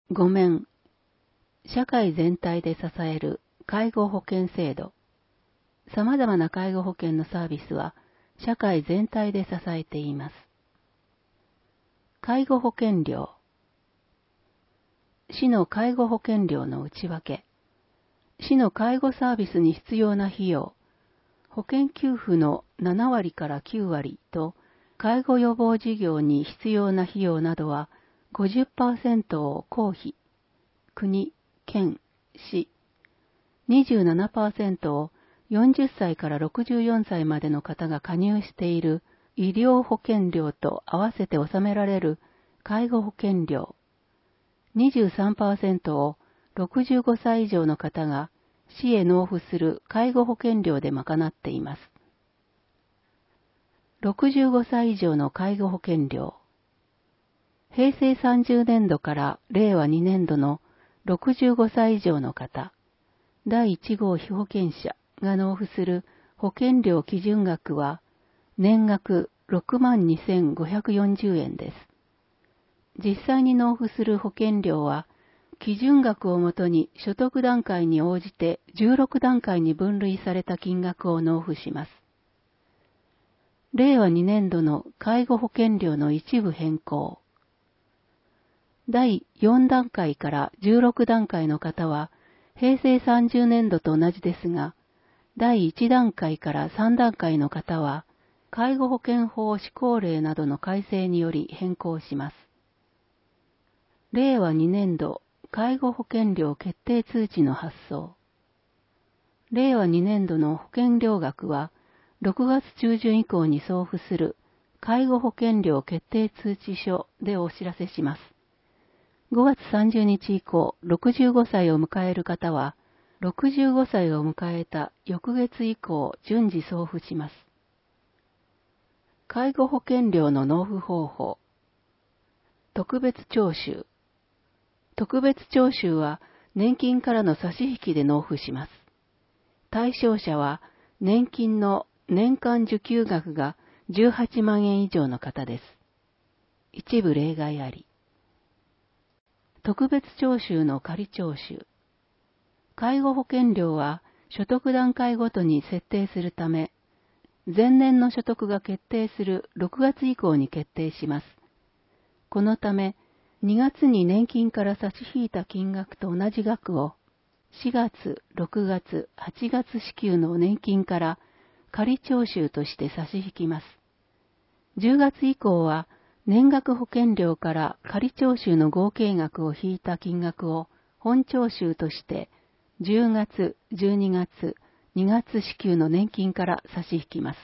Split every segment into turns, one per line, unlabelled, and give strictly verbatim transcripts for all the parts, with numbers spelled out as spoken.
ご面、社会全体で支える介護保険制度。様々な介護保険のサービスは社会全体で支えています。介護保険料。市の介護保険料の内訳。市の介護サービスに必要な費用。保険給付のななわりからきゅうわりと、介護予防事業に必要な費用などは ごじゅっパーセント を公費、国、県、市、にじゅうななパーセント をよんじゅっさいからろくじゅうよんさいまでの方が加入している医療保険料と合わせて納められる介護保険料、にじゅうさんパーセント をろくじゅうごさい以上の方が市へ納付する介護保険料で賄っています。ろくじゅうごさい以上の介護保険料。へいせいさんじゅうねんどかられいわにねんどのろくじゅうごさい以上の方、だいいち号被保険者が納付する保険料基準額は年額 ろくまんにせんごひゃくよんじゅうえんです。実際に納付する保険料は基準額をもとに所得段階に応じてじゅうろくだんかいに分類された金額を納付します。れいわにねんどの介護保険料の一部変更。だいよんだんかいからじゅうろくだんかいの方は、へいせいさんじゅうねんどと同じですが、だいいちだんかいからさんだんかいの方は、介護保険法施行令などの改正により変更します。れいわにねんど介護保険料決定通知の発送。れいわにねんどの保険料額は、ろくがつちゅうじゅん以降に送付する介護保険料決定通知書でお知らせします。ごがつさんじゅうにち以降、ろくじゅうごさいを迎える方は、ろくじゅうごさいを迎えた翌月以降、順次送付します。介護保険料の納付方法。特別徴収。特別徴収は、年金からの差し引きで納付します。対象者は、年金の年間受給額がじゅうはちまんえん以上の方です。一部例外あり。特別徴収の仮徴収。介護保険料は所得段階ごとに設定するため、前年の所得が決定するろくがつ以降に決定します。このため、にがつに年金から差し引いた金額と同じ額を、しがつ、ろくがつ、はちがつ支給の年金から仮徴収として差し引きます。じゅうがつ以降は、年額保険料から仮徴収の合計額を引いた金額を本徴収としてじゅうがつ、じゅうにがつ、にがつ支給の年金から差し引きます。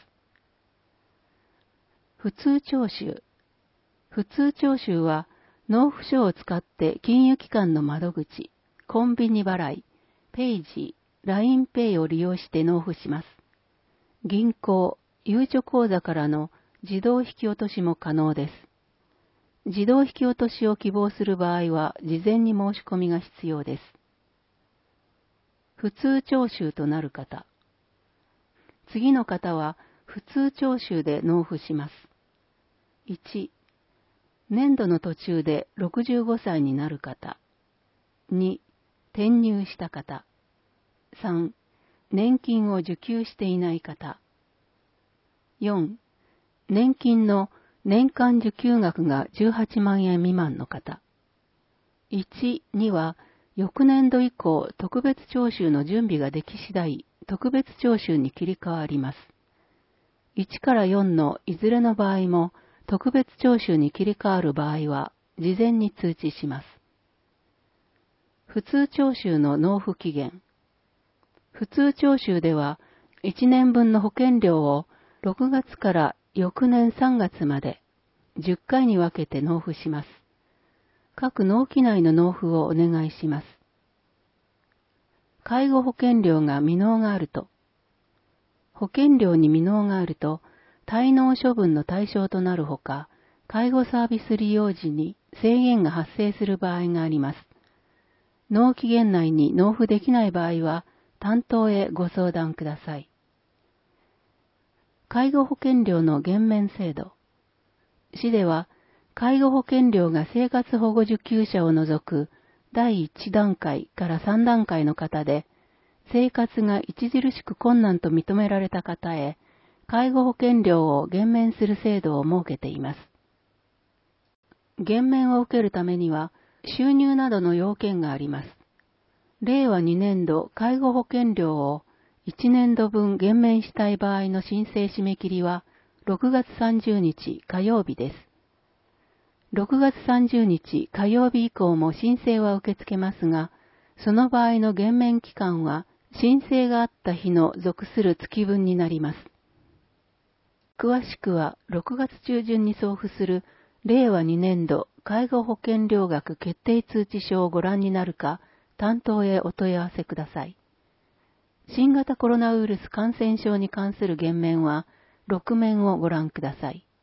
普通徴収。普通徴収は納付書を使って金融機関の窓口、コンビニ払い、ペイジー、ラインペイを利用して納付します。銀行、ゆうちょ口座からの自動引き落としも可能です。自動引き落としを希望する場合は、事前に申し込みが必要です。普通徴収となる方。次の方は、普通徴収で納付します。いち、年度の途中でろくじゅうごさいになる方。に、転入した方。さん、年金を受給していない方。よん、年金の年間受給額がじゅうはちまんえん未満の方。いち、には、翌年度以降、特別徴収の準備ができ次第、特別徴収に切り替わります。いちからよんのいずれの場合も、特別徴収に切り替わる場合は、事前に通知します。普通徴収の納付期限。普通徴収では、いちねんぶんの保険料をろくがつから翌年さんがつまでじゅっかいに分けて納付します。各納期内の納付をお願いします。介護保険料が未納があると、保険料に未納があると、滞納処分の対象となるほか、介護サービス利用時に制限が発生する場合があります。納期限内に納付できない場合は、担当へご相談ください。介護保険料の減免制度。市では、介護保険料が生活保護受給者を除くだいいち段階からさん段階の方で、生活が著しく困難と認められた方へ、介護保険料を減免する制度を設けています。減免を受けるためには、収入などの要件があります。れいわにねんど介護保険料をいちねんどぶん減免したい場合の申請締め切りはろくがつさんじゅうにち火曜日です。ろくがつさんじゅうにち火曜日以降も申請は受け付けますが、その場合の減免期間は申請があった日の属する月分になります。詳しくはろくがつちゅうじゅんに送付するれいわにねんど介護保険料額決定通知書をご覧になるか、担当へお問い合わせください。新型コロナウイルス感染症に関する減免は、ろくめんをご覧ください。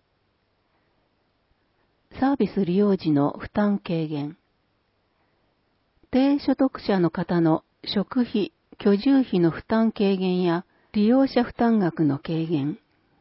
サービス利用時の負担軽減。低所得者の方の食費、居住費の負担軽減や利用者負担額の軽減。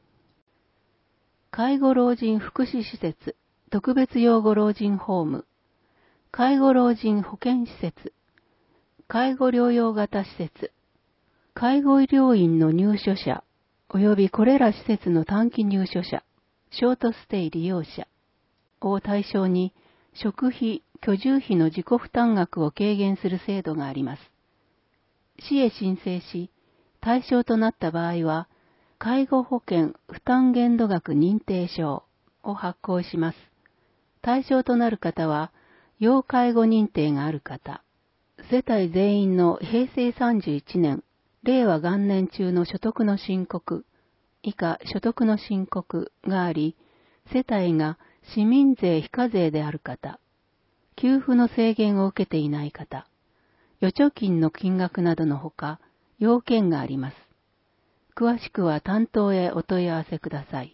介護老人福祉施設、特別養護老人ホーム、介護老人保健施設、介護療養型施設、介護医療院の入所者、及びこれら施設の短期入所者、ショートステイ利用者を対象に、食費、居住費の自己負担額を軽減する制度があります。市へ申請し、対象となった場合は、介護保険負担限度額認定証を発行します。対象となる方は、要介護認定がある方、世帯全員のへいせいさんじゅういちねん、れいわ元年中の所得の申告、以下所得の申告があり、世帯が市民税非課税である方、給付の制限を受けていない方、預貯金の金額などのほか、要件があります。詳しくは担当へお問い合わせください。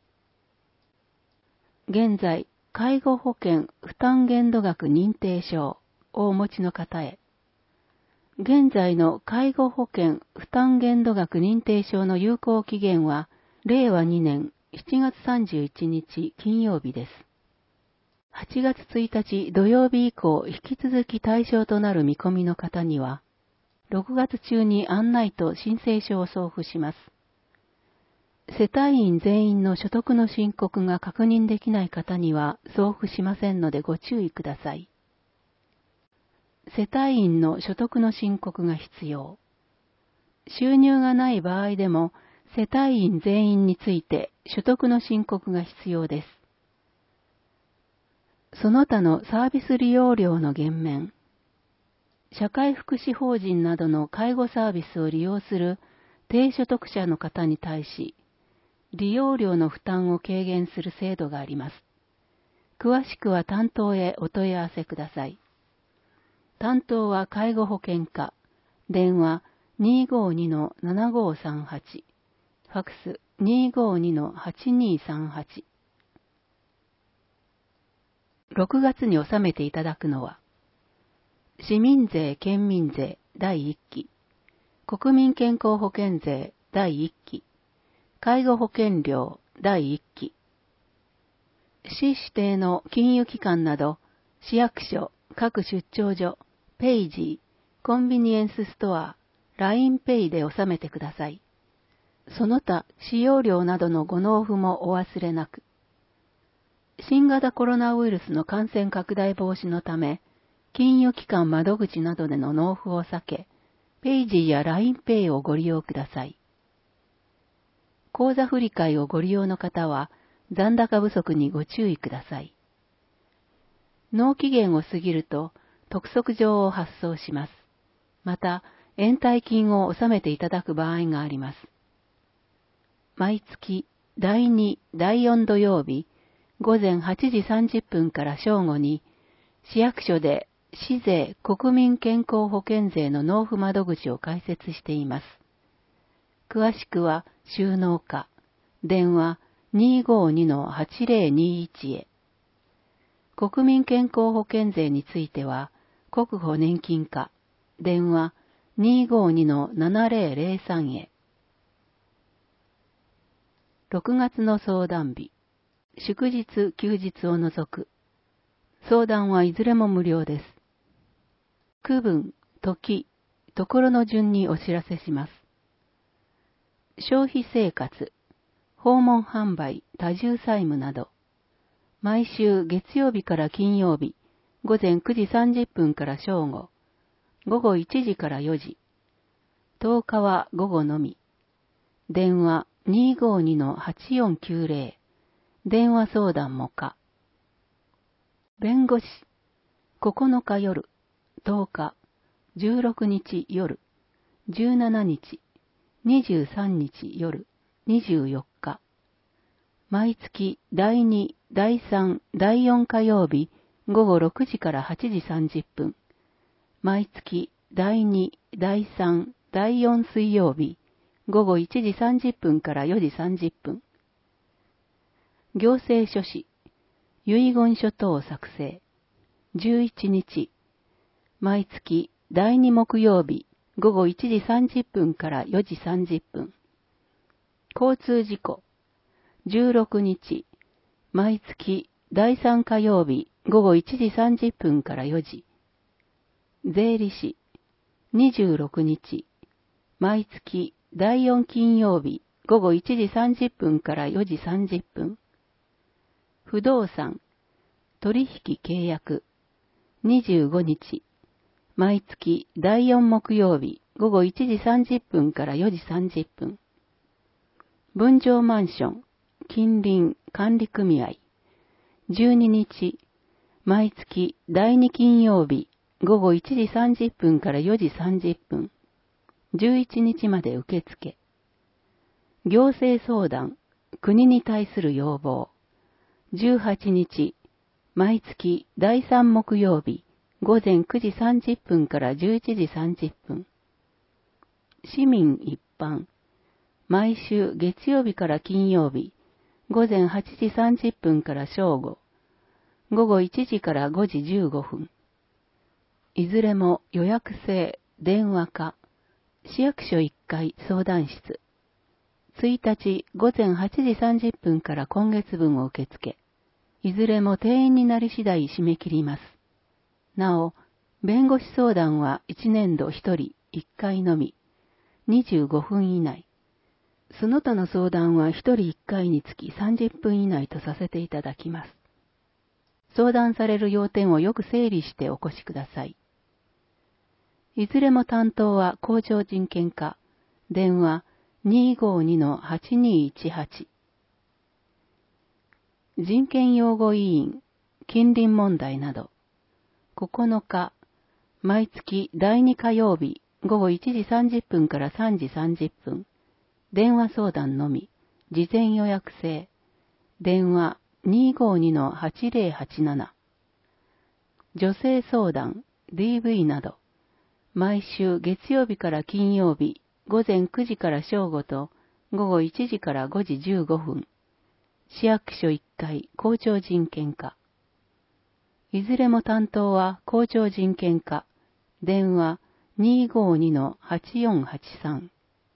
現在、介護保険負担限度額認定証をお持ちの方へ、現在の介護保険負担限度額認定証の有効期限は、れいわにねんしちがつさんじゅういちにち金曜日です。はちがつついたち土曜日以降、引き続き対象となる見込みの方には、ろくがつ中に案内と申請書を送付します。世帯員全員の所得の申告が確認できない方には送付しませんのでご注意ください。世帯員の所得の申告が必要。収入がない場合でも、世帯員全員について所得の申告が必要です。その他のサービス利用料の減免。社会福祉法人などの介護サービスを利用する低所得者の方に対し、利用料の負担を軽減する制度があります。詳しくは担当へお問い合わせください。担当は介護保険課、電話 にーごーにのななごーさんはち、ファクス にーごーにのはちにーさんはち。ろくがつに納めていただくのは、市民税・県民税だいいっき、国民健康保険税だいいっき、介護保険料だいいっき、市指定の金融機関など、市役所、各出張所、ペイジー、コンビニエンスストア、ラインペイで納めてください。その他、使用料などのご納付もお忘れなく。新型コロナウイルスの感染拡大防止のため、金融機関窓口などでの納付を避け、ペイジーや ラインペイをご利用ください。口座振替をご利用の方は、残高不足にご注意ください。納期限を過ぎると、督促状を発送します。また、延滞金を納めていただく場合があります。毎月、だいに、だいよん土曜日、午前はちじさんじゅっぷんから正午に、市役所で市税国民健康保険税の納付窓口を開設しています。詳しくは、収納課、電話 にーごーにのはちぜろにいち へ。国民健康保険税については、国保年金課、電話 にーごーにのななぜろぜろさん へ。ろくがつの相談日、祝日・休日を除く。相談はいずれも無料です。 区分、時、ところの順にお知らせします。消費生活、訪問販売、多重債務など、毎週月曜日から金曜日、午前くじさんじゅっぷんから正午、午後いちじからよじ、とおかは午後のみ。電話 にーごーにのはちよんきゅうぜろ、電話相談も可。弁護士、ここのか夜、とおか、じゅうろくにち夜、じゅうしちにち、にじゅうさんにち夜、にじゅうよっか。毎月だいに、だいさん、だいよん火曜日、午後ろくじからはちじさんじゅっぷん。毎月だいに、だいさん、だいよん水曜日、午後いちじさんじゅっぷんからよじさんじゅっぷん。行政書士、遺言書等作成。じゅういちにち、毎月だいに木曜日、午後いちじさんじゅっぷんからよじさんじゅっぷん。交通事故、じゅうろくにち、毎月だいさん火曜日、午後いちじさんじゅっぷんからよじ。税理士、にじゅうろくにち、毎月だいよん金曜日、午後いちじさんじゅっぷんからよじさんじゅっぷん。不動産、取引契約、にじゅうごにち、毎月だいよん木曜日、午後いちじさんじゅっぷんからよじさんじゅっぷん。分譲マンション、近隣管理組合、じゅうににち、毎月だいに金曜日、午後いちじさんじゅっぷんからよじさんじゅっぷん。じゅういちにちまで受付。行政相談、国に対する要望。じゅうはちにち、毎月だいさん木曜日、午前くじさんじゅっぷんからじゅういちじさんじゅっぷん。市民一般。毎週月曜日から金曜日、午前はちじさんじゅっぷんから正午、午後いちじからごじじゅうごふん。いずれも予約制、電話か、市役所いっかい相談室。いちにち午前はちじさんじゅっぷんから今月分を受付。いずれも定員になり次第締め切ります。なお、弁護士相談はいちねんどひとりいっかいのみ、にじゅうごふん以内。その他の相談はひとりいっかいにつきさんじゅっぷん以内とさせていただきます。相談される要点をよく整理してお越しください。いずれも担当は工場人権課、電話 にーごーにのはちにーいちはち。人権擁護委員、近隣問題など、ここのか、毎月だいに火曜日、午後いちじさんじゅっぷんからさんじさんじゅっぷん、電話相談のみ、事前予約制、電話 にーごーにのはちぜろはちなな。女性相談、ディーブイ など、毎週月曜日から金曜日、午前くじから正午と、午後いちじからごじじゅうごふん、市役所いっかい校長人権課。いずれも担当は校長人権課、電話 にーごーにのはちよんはちさん。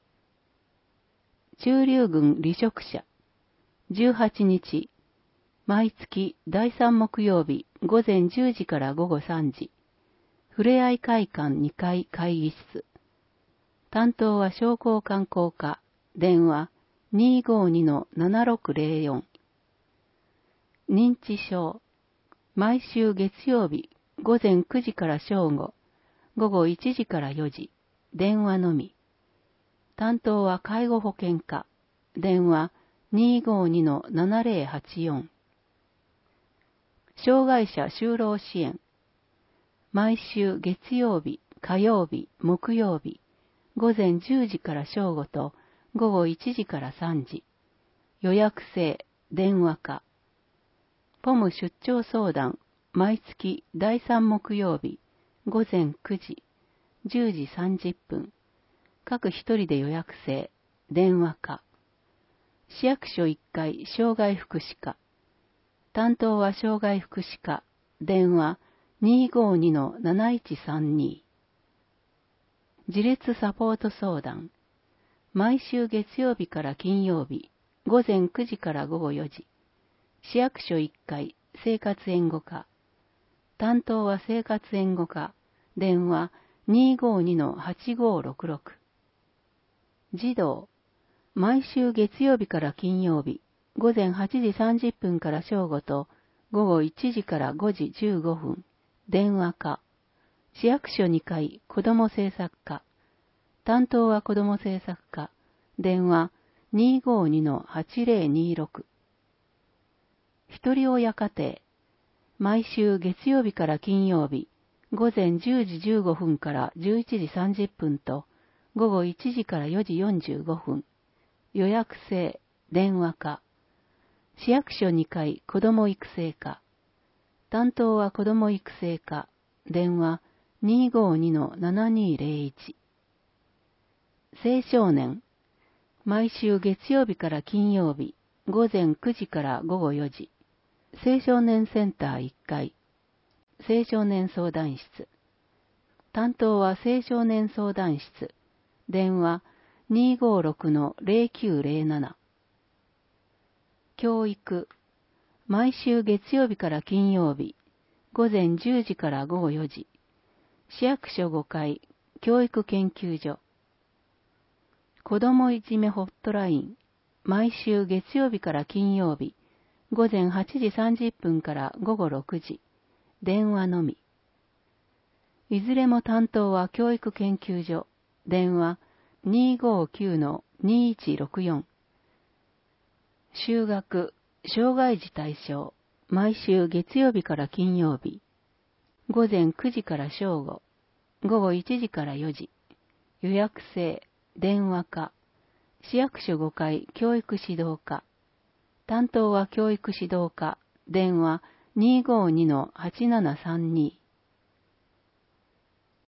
駐留軍離職者、じゅうはちにち、毎月だいさん木曜日午前じゅうじからごごさんじ、ふれあい会館にかい会議室。担当は商工観光課、電話 にーごーにのななろくぜろよん。認知症、毎週月曜日午前くじから正午、午後いちじからよじ、電話のみ。担当は介護保険課、電話 にーごーにのななぜろはちよん。障害者就労支援、毎週月曜日、火曜日、木曜日、午前じゅうじから正午と午後いちじからさんじ、予約制、電話か。ポム出張相談、毎月だいさん木曜日、午前くじ、じゅうじさんじゅっぷん、各一人で予約制、電話か。市役所いっかい障害福祉課。担当は障害福祉課、電話 にーごーにのなないちさんに。自立サポート相談、毎週月曜日から金曜日、午前くじから午後よじ、市役所いっかい生活援護課。担当は生活援護課、 電話 にーごーにのはちごーろくろく。児童、毎週月曜日から金曜日、午前はちじさんじゅっぷんから正午と、午後いちじからごじじゅうごふん、電話課。市役所にかい、子ども政策課。担当は子ども政策課。電話 にーごーにのはちぜろにろく。一人親家庭。毎週月曜日から金曜日、午前じゅうじじゅうごふんからじゅういちじさんじゅっぷんと、午後いちじからよじよんじゅうごふん。予約制、電話課。市役所にかい、子ども育成課。担当は子ども育成課。電話 にーごーにのななにーぜろいち。青少年。毎週月曜日から金曜日、午前くじから午後よじ。青少年センターいっかい。青少年相談室。担当は青少年相談室。電話 にーごーろくのぜろきゅうぜろなな。教育。毎週月曜日から金曜日、午前じゅうじから午後よじ。市役所ごかい、教育研究所。子どもいじめホットライン。毎週月曜日から金曜日、午前はちじさんじゅっぷんから午後ろくじ。電話のみ。いずれも担当は教育研究所。電話 にーごーきゅうのにーいちろくよん。就学、障害児対象。毎週月曜日から金曜日。午前くじから正午。午後いちじからよじ。予約制、電話課。市役所ごかい、教育指導課。担当は教育指導課。電話 にーごーにのはちななさんに。